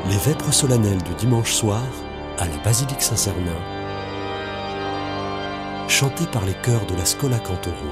Les vêpres solennelles du dimanche soir à la basilique Saint-Cernin, chantées par les chœurs de la Schola Cantorum.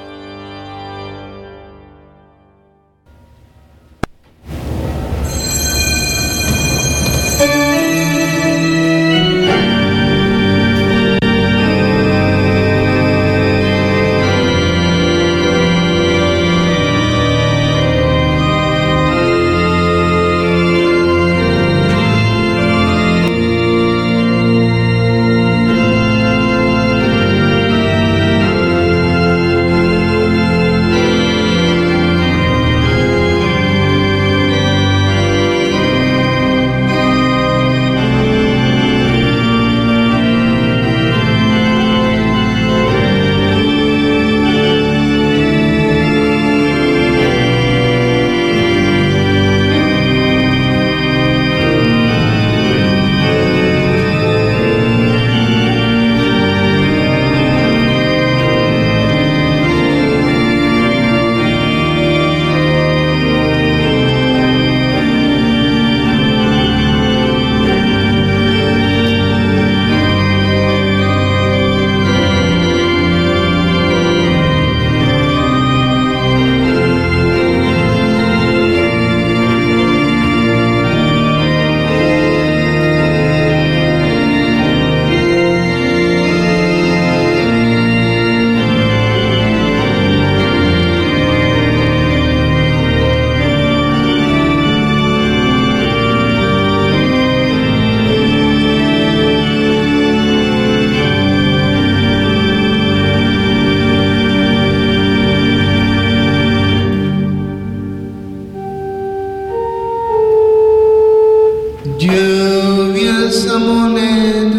Dieu vient à mon aide.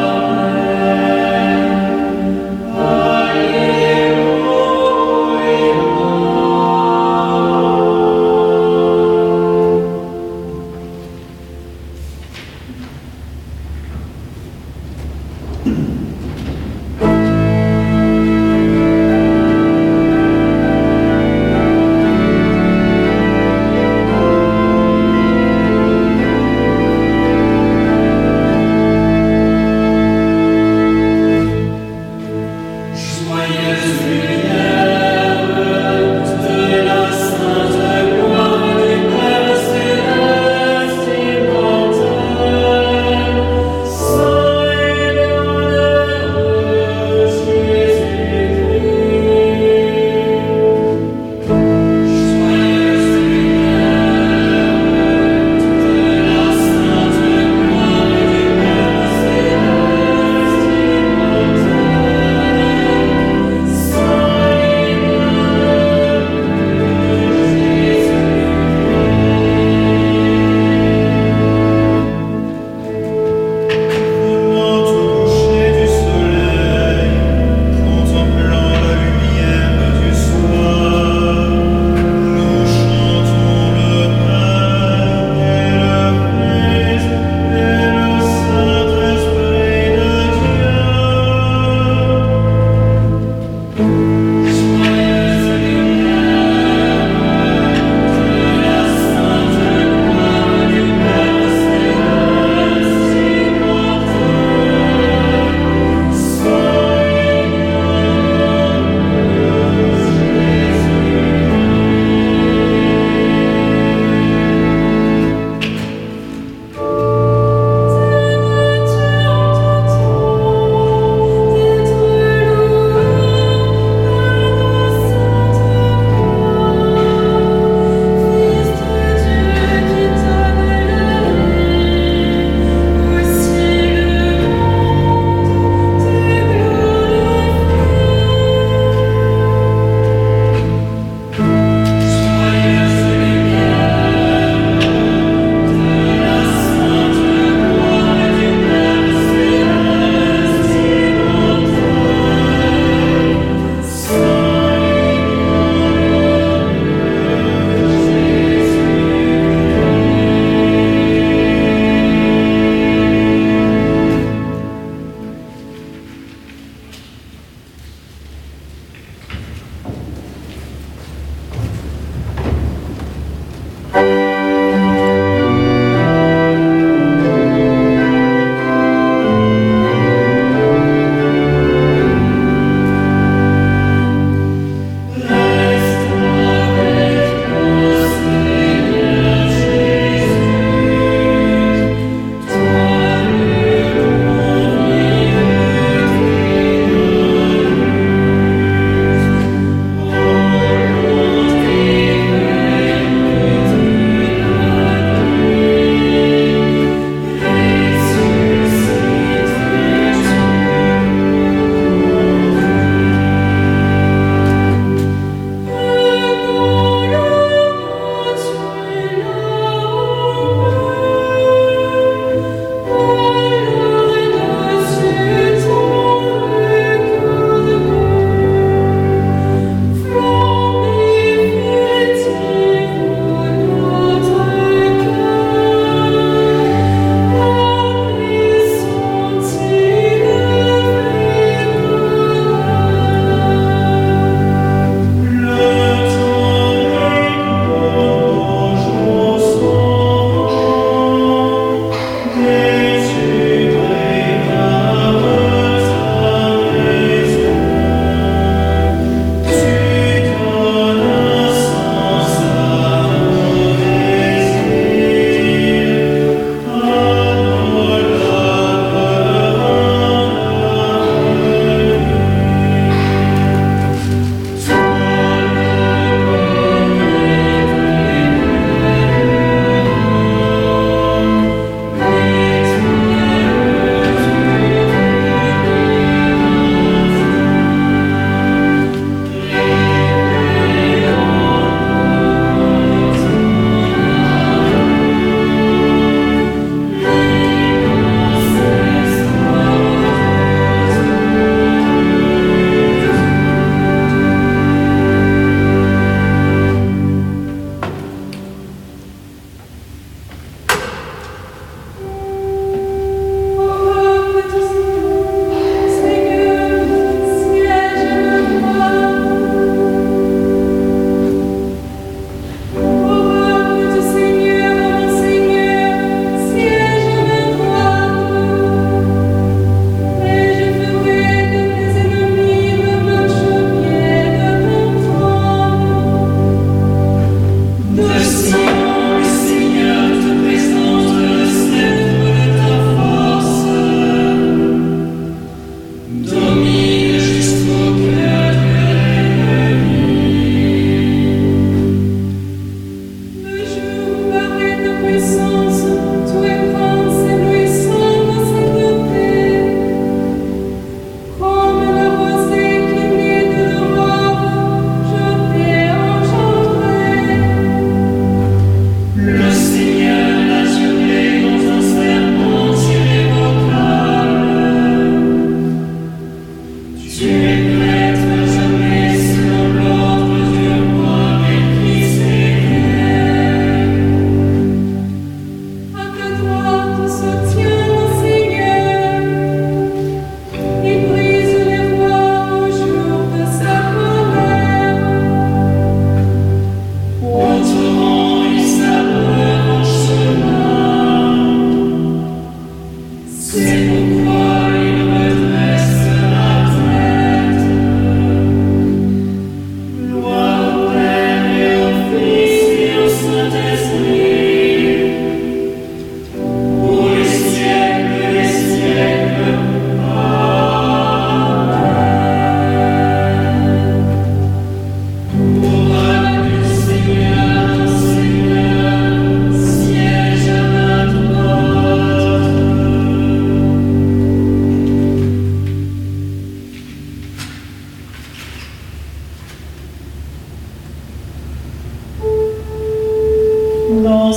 Alleluia.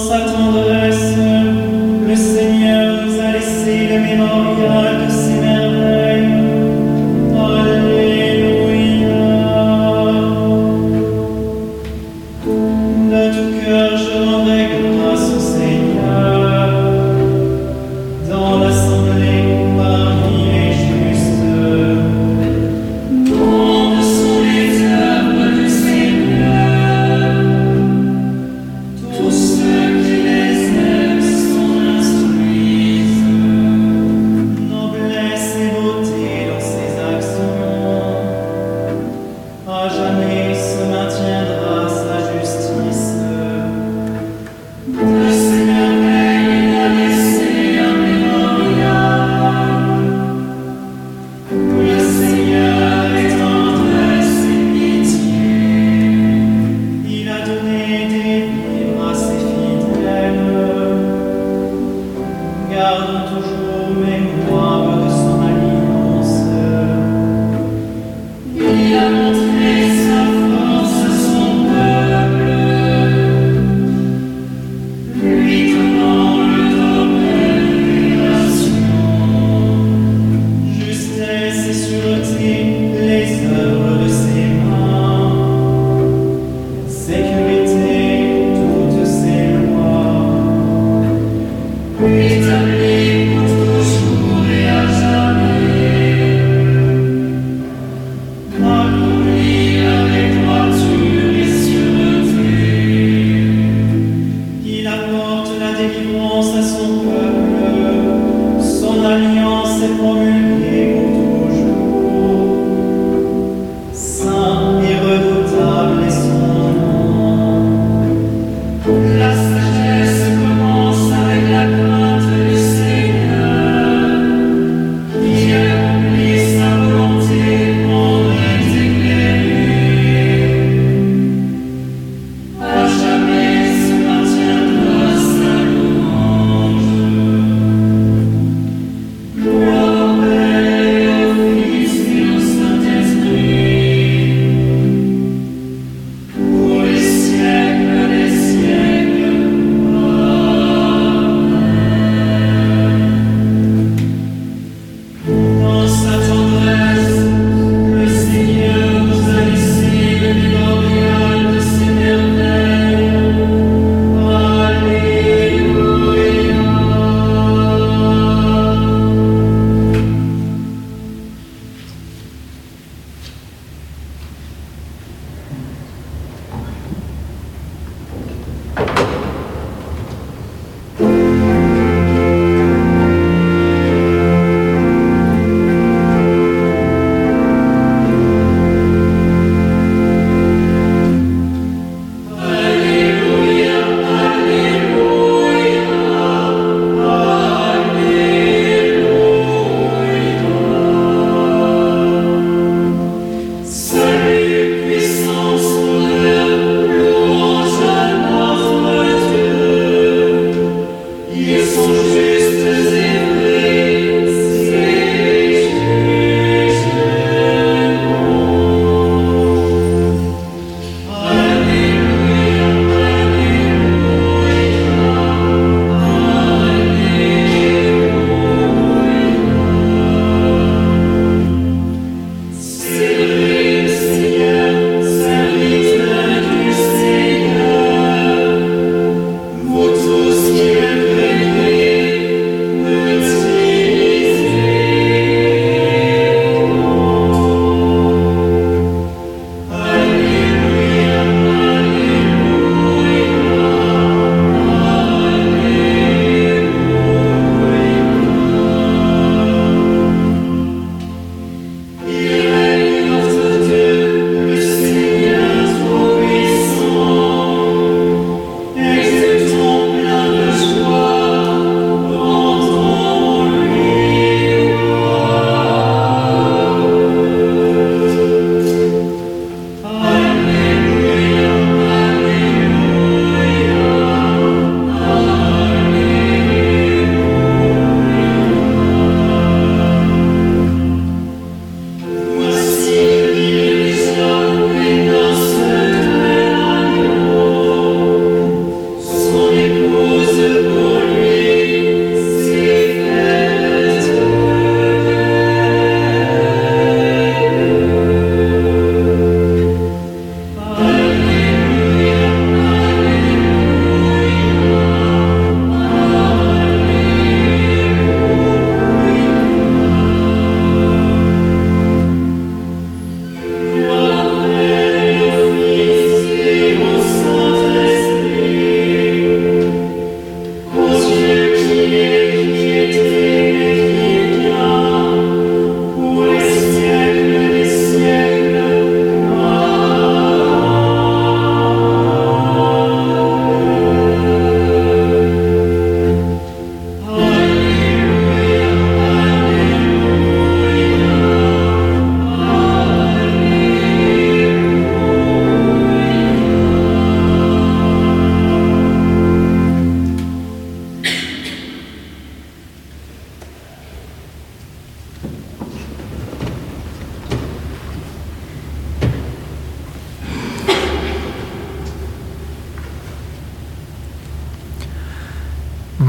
sa tendresse, le Seigneur nous a laissé le mémorial de ses merveilles. Alléluia. De tout cœur, je rendrai grâce au Seigneur. Dans l'assemblée parmi les justes, grandes sont les œuvres du Seigneur. Tous ceux qui les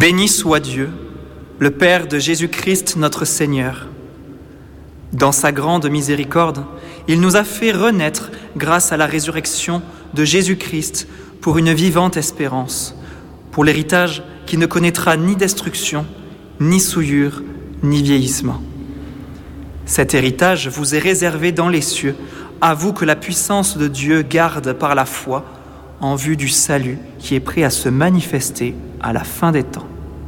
Béni soit Dieu, le Père de Jésus-Christ notre Seigneur. Dans sa grande miséricorde, il nous a fait renaître grâce à la résurrection de Jésus-Christ pour une vivante espérance, pour l'héritage qui ne connaîtra ni destruction, ni souillure, ni vieillissement. Cet héritage vous est réservé dans les cieux, à vous que la puissance de Dieu garde par la foi en vue du salut qui est prêt à se manifester à la fin des temps.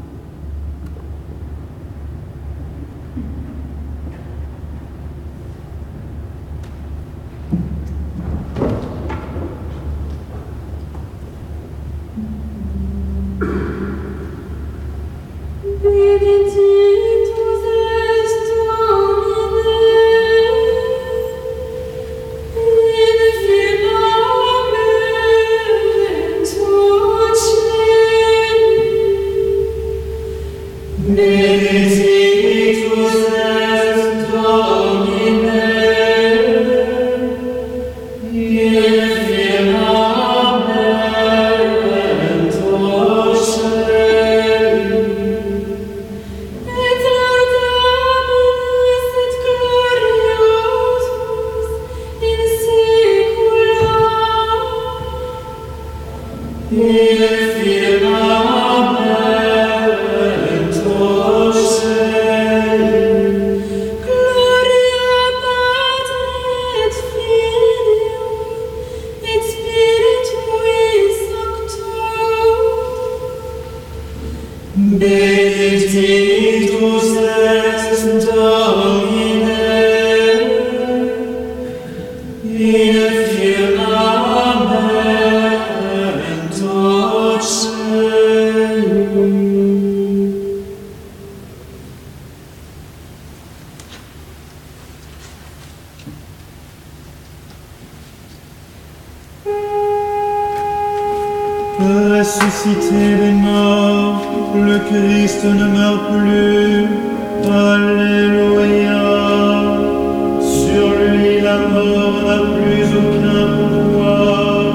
Ressuscité des morts, le Christ ne meurt plus. Alléluia. Sur lui la mort n'a plus aucun pouvoir.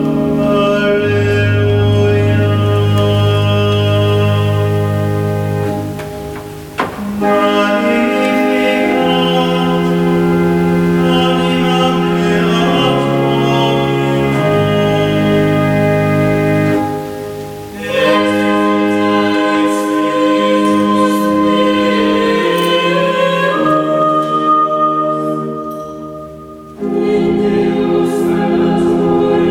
Alléluia. Deus,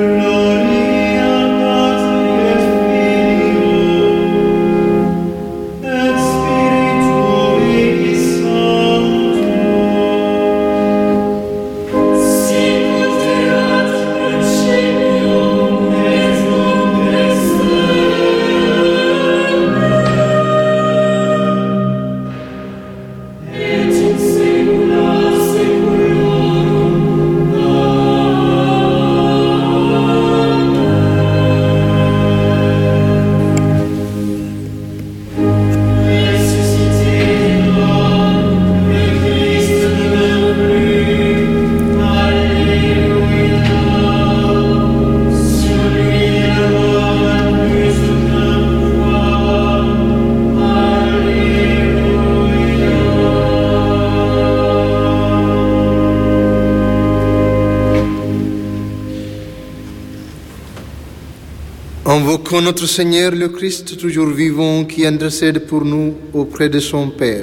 Gloria Patri et Filio et Spiritui Sancto. Sicut erat in principio et nunc et semper et in saecula saeculorum. Ressuscité des morts, le Christ ne meurt plus. Alléluia. Sur lui la mort n'a plus aucun pouvoir. Alléluia. Invoquons notre Seigneur le Christ, toujours vivant, qui intercède pour nous auprès de son Père.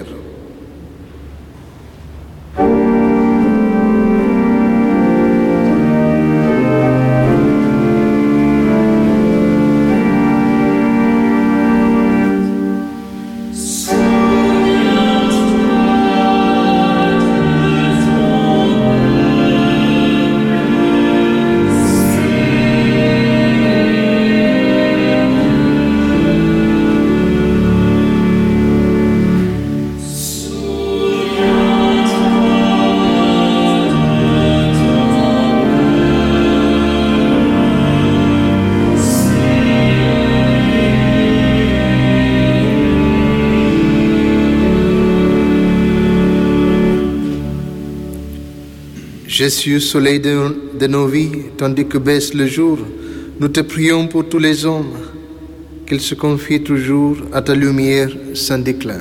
Jésus, soleil de nos vies, tandis que baisse le jour, nous te prions pour tous les hommes, qu'ils se confient toujours à ta lumière sans déclin.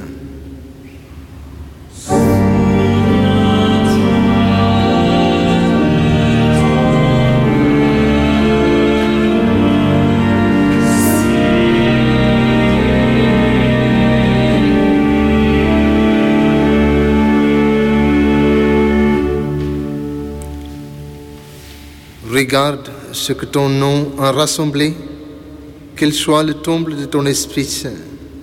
Regarde ce que ton nom a rassemblé, qu'il soit le temple de ton Esprit Saint.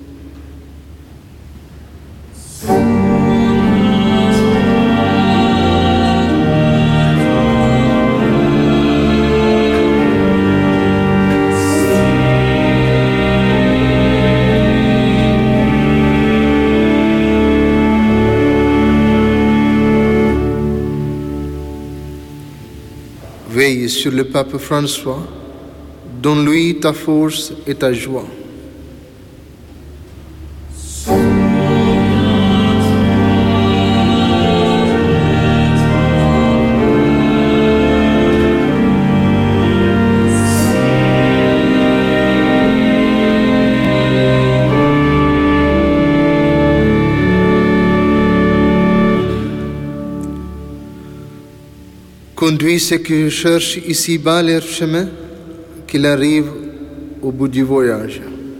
Veille sur le pape François, donne-lui ta force et ta joie. Conduis ceux qui cherchent ici-bas leur chemin, qu'ils arrivent au bout du voyage.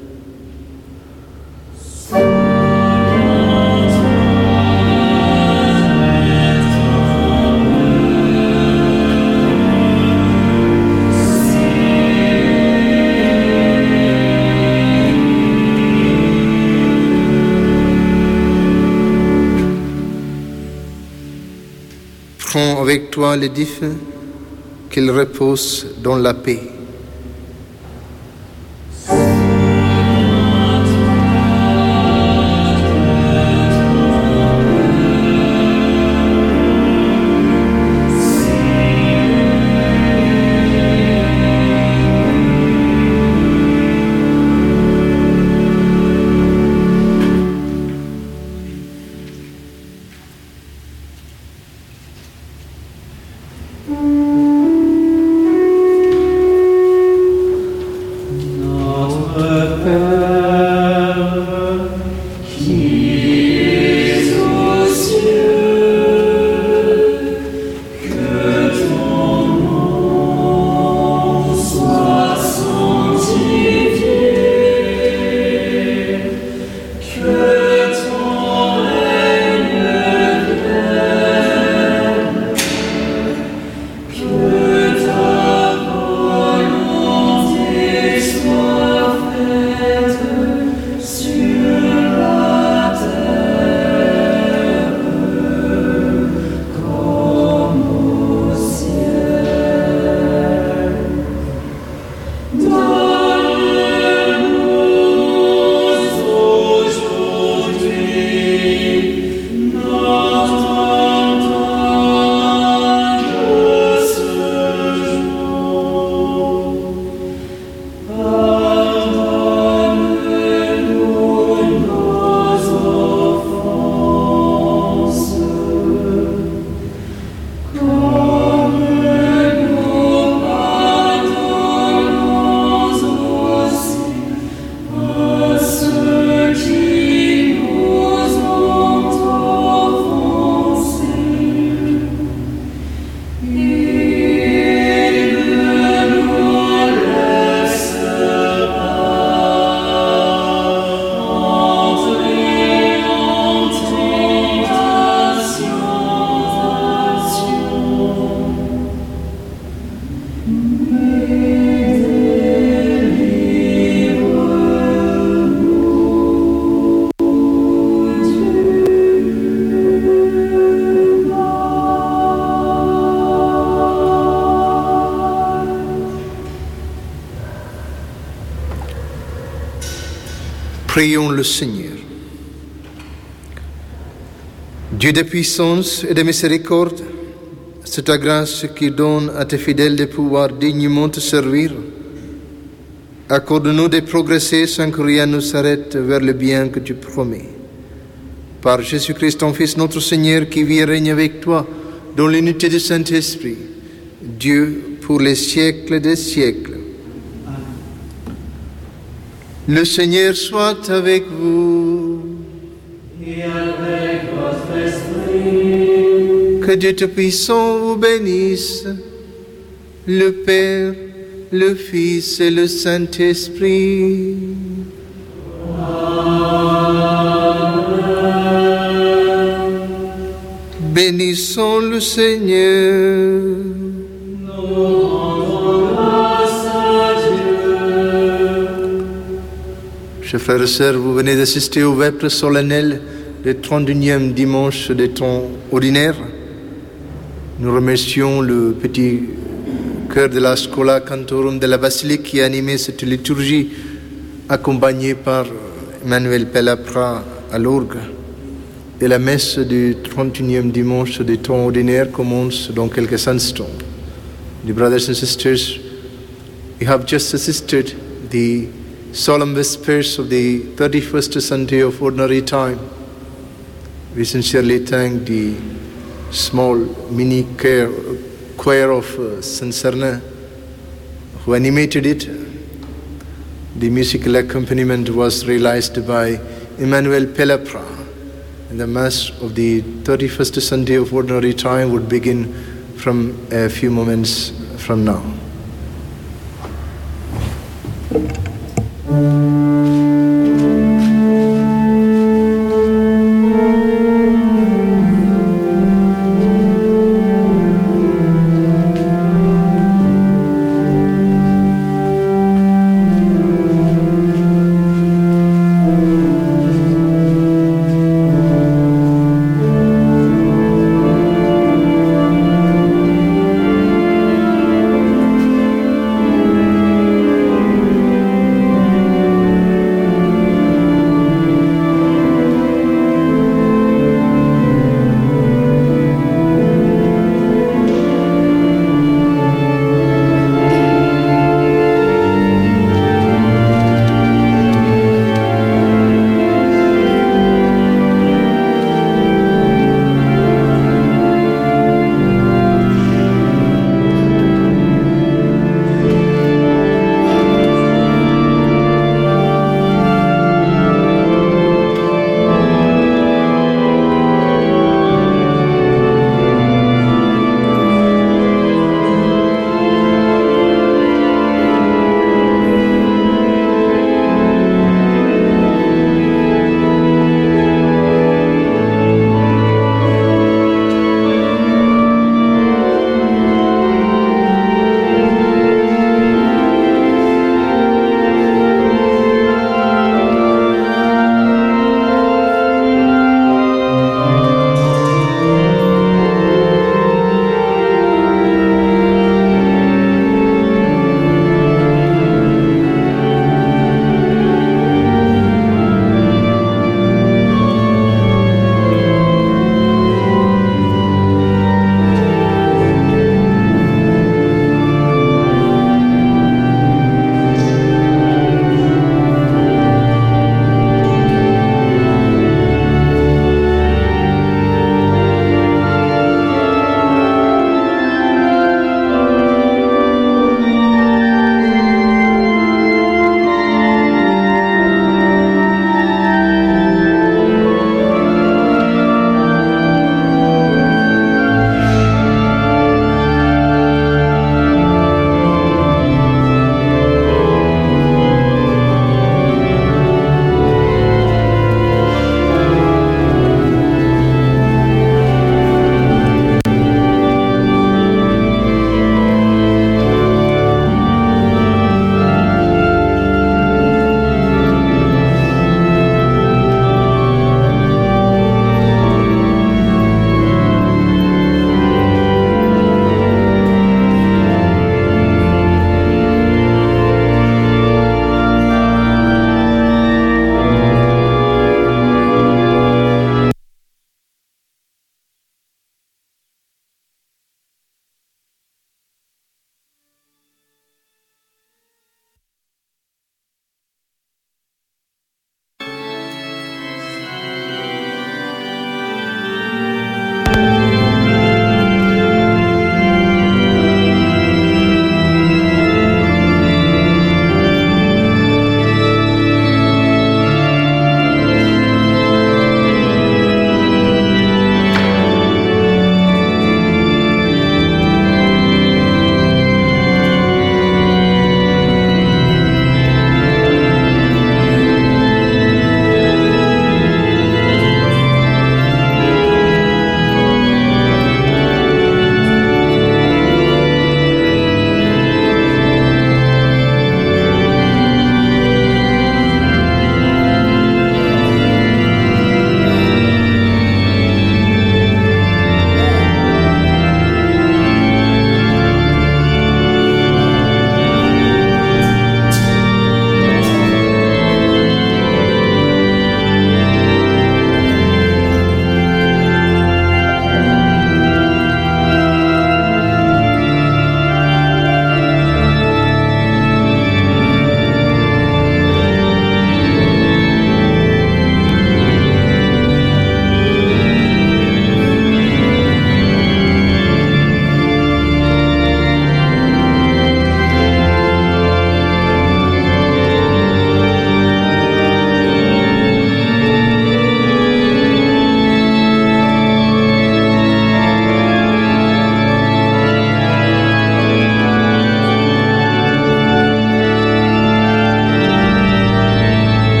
Prends avec toi les défunts, qu'ils reposent dans la paix. Prions le Seigneur. Dieu de puissance et de miséricorde, c'est ta grâce qui donne à tes fidèles de pouvoir dignement te servir. Accorde-nous de progresser sans que rien ne s'arrête vers le bien que tu promets. Par Jésus-Christ, ton Fils, notre Seigneur, qui vit et règne avec toi dans l'unité du Saint-Esprit, Dieu pour les siècles des siècles. Amen. Le Seigneur soit avec vous. Et avec votre esprit. Que Dieu Tout-Puissant vous bénisse, le Père, le Fils et le Saint-Esprit. Bénissons le Seigneur. Nous rendons grâce à Dieu. Chers frères et sœurs, vous venez d'assister au vêpres solennel du 31e dimanche des temps ordinaires. Nous remercions le petit chœur de la Schola Cantorum de la Basilique qui a animé cette liturgie, accompagné par Emmanuel Pellapra à l'orgue. Et la messe du 31e dimanche des temps ordinaires commence dans quelques instants. Dear brothers and sisters, we have just assisted the solemn vespers of the 31st Sunday of Ordinary Time. We sincerely thank the small mini choir of Saint Cernin who animated it. The musical accompaniment was realized by Emmanuel Pellapra. And the Mass of the 31st Sunday of Ordinary Time would begin from a few moments from now.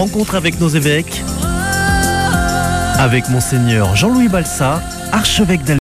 rencontre avec nos évêques, avec Monseigneur Jean-Louis Balsa, archevêque d'Albi.